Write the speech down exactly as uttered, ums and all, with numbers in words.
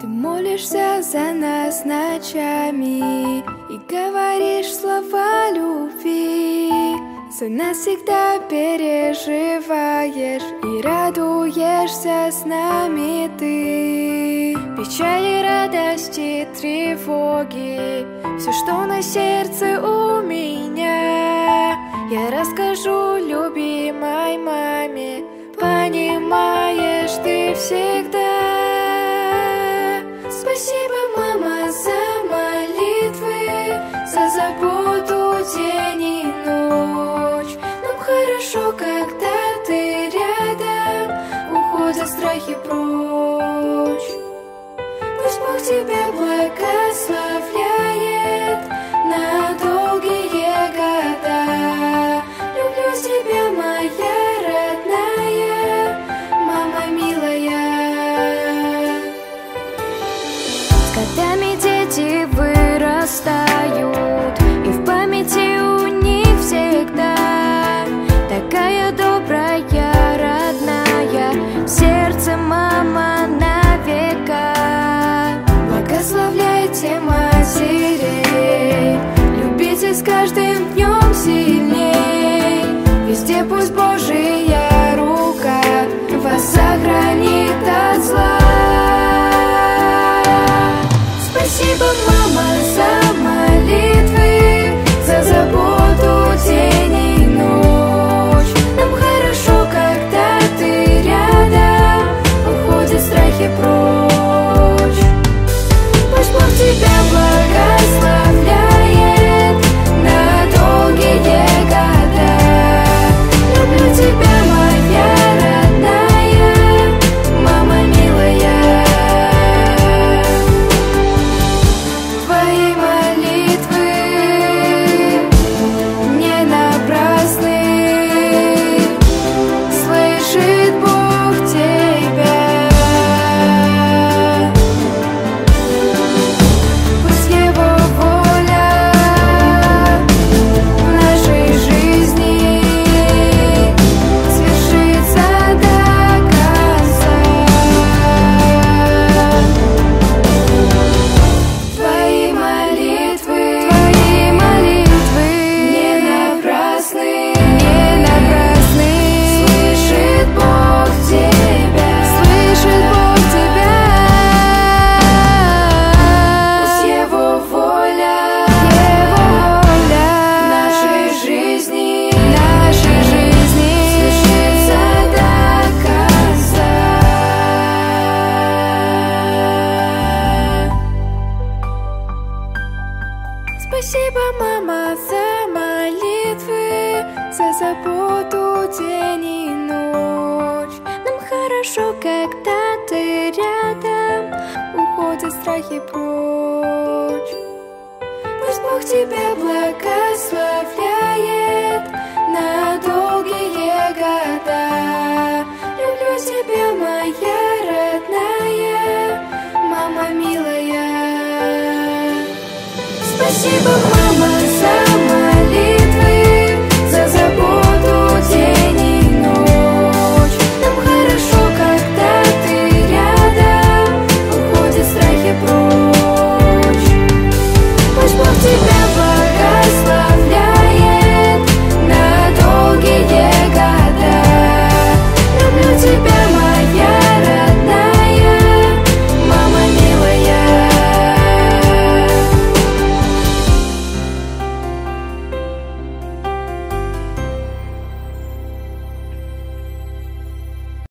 Ты молишься за нас ночами и говоришь слова любви. За нас всегда переживаешь и радуешься с нами ты. Печали, радости, тревоги, все, что на сердце у меня, я расскажу любимой маме. Понимаешь ты всегда. Спасибо, мама, за молитвы, за заботу день и ночь. Нам хорошо, когда ты рядом, уходят страхи прочь. Пусть Бог тебя благословляет на долгие года. Люблю тебя, моя родная, мама милая. С годами дети вырастают, и в памяти у них всегда такая добрая, родная, в сердце мама на века. Благословляйте матерей, любите с каждым днем сильней. Везде пусть Божия рука вас сохранит от зла. Спасибо, мама, за молитвы, за заботу день и ночь. Нам хорошо, когда ты рядом, уходят страхи прочь. Пусть Бог тебя благословляет на долгие года. Люблю тебя, моя родная, мама милая. Твои молитвы не напрасны, слышит Бог тебя. Пусть Его воля в нашей жизни свершится до конца. Твои молитвы, твои молитвы не напрасны, не напрасны. Слышит Бог тебя, слышит Бог тебя. Пусть Его воля, Его воля в нашей жизни, нашей жизни свершится до конца. Спасибо, мама, за молитвы, за заботу день и ночь. Нам хорошо, когда ты рядом, уходят страхи прочь. Пусть Бог тебя благословляет на долгие года. Люблю тебя, моя родная, мама милая. Спасибо,